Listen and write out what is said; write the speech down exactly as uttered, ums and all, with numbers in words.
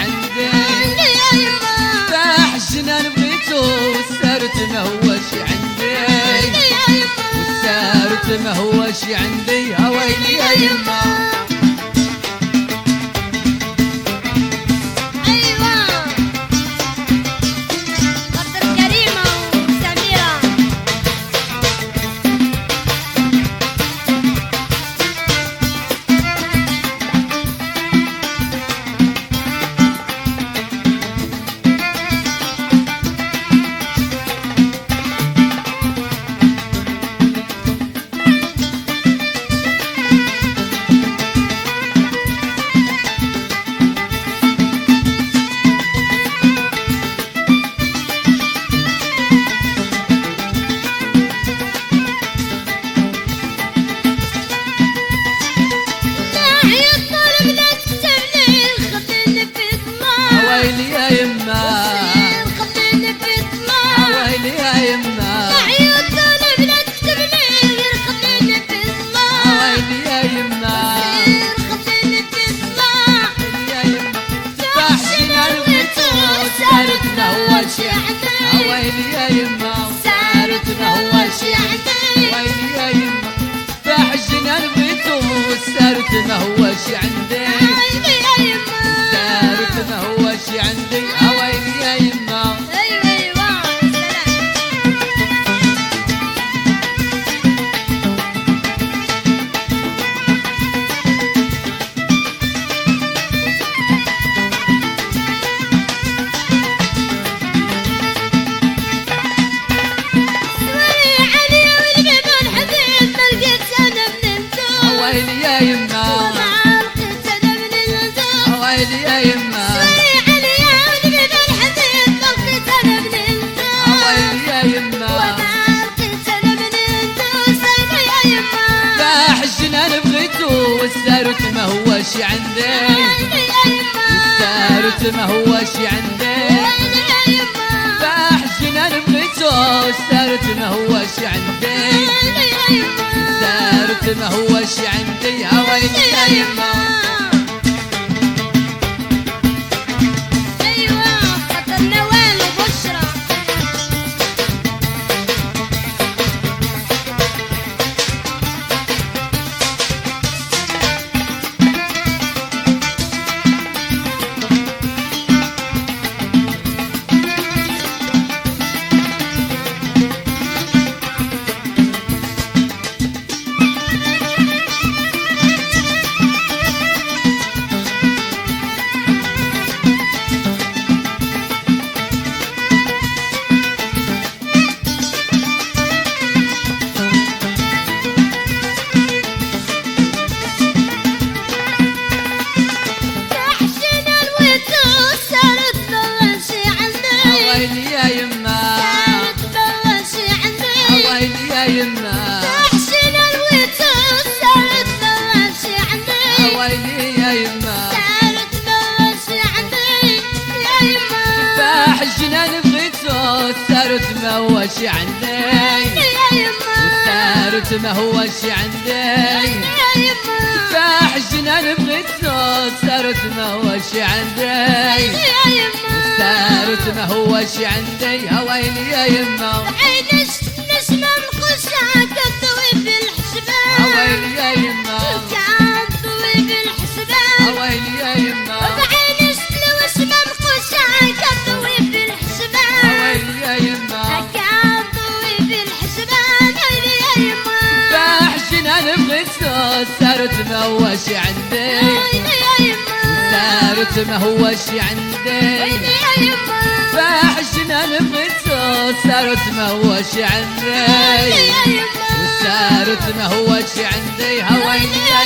عندي فاح الجنان بغيتو والسارت ما هوش عندي والسارت ما هوش عندي يا ويلي يا يما ويلي يا يما سارت ما هوش عندي ويلي يا يما فاح الجنان بغيتو والسارت ما هوش عندي ويلي يا يما سارت ما هوش عندي ويلي يا يما ويلي يا يما ويلي يا يما علي يا ولد الحبيب بلقيت انا من انتو ويلي يا يما وبلقيت انا من انتو سيدي يا يما فاح الجنان بغيتو والسارت ما هوش عندي ويلي يا يما والسارت ما هوش عندي ويلي يا يما فاح الجنان بغيتو والسارت ما هوش عندي ويلي يا يما والسارت ما هوش عندي يا ويلي يا يما ويلي يا يما ويلي يا يما تحسن الوتو صارت بلاشي عندي ويلي يا يما صارت بلاشي عندي يا يما فاح الجنان بغيتو صارت ما هوش عندي يا يما صارت ما هوش عندي يا يما فاح الجنان بغيتو صارت ما هوش عندي يا يما صارت ما هوش عندي يا ويلي يا يما عينش نسمع الخشعة كالضوي بالحسبان ويلي يا يما كالضوي بالحسبان ويلي يا يما بعينش لو اسمع الخشعة كالضوي بالحسبان ويلي يا يما كالضوي بالحسبان ويلي يا يما فاح الجنان بغيتو صارت ما هوش عندي ويلي يا يما صارت ما هوش عندي ويلي يا يما فاح الجنان بغيتو صارت ما هوش عندي ويلي يا يما صارت ما هوش عندي ويلي